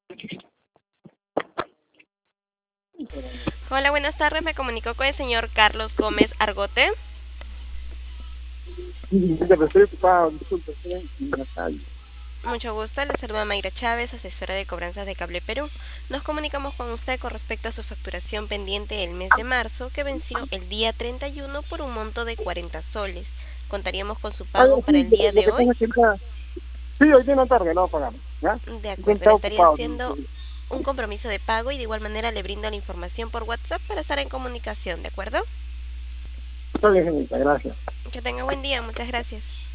Hola, buenas tardes. Me comunico con el señor Carlos Gómez Argote. Pero estoy ocupado, disculpe, estoy en la calle. Mucho gusto. Le saluda Mayra Chávez, asesora de cobranzas de Cable Perú. Nos comunicamos con usted con respecto a su facturación pendiente el mes de marzo, que venció el día 31 por un monto de 40 soles. Contaríamos con su Ah, pago para sí, el pero día lo de que hoy. pasa es que sí, hoy día en la tarde lo voy a pagar, ¿ya? De Yo acuerdo, le estaba estaría ocupado. haciendo un compromiso de pago y de igual manera le brindo la información por WhatsApp para estar en comunicación, ¿de acuerdo? Está bien, señorita, gracias. Que tenga buen día. Muchas gracias.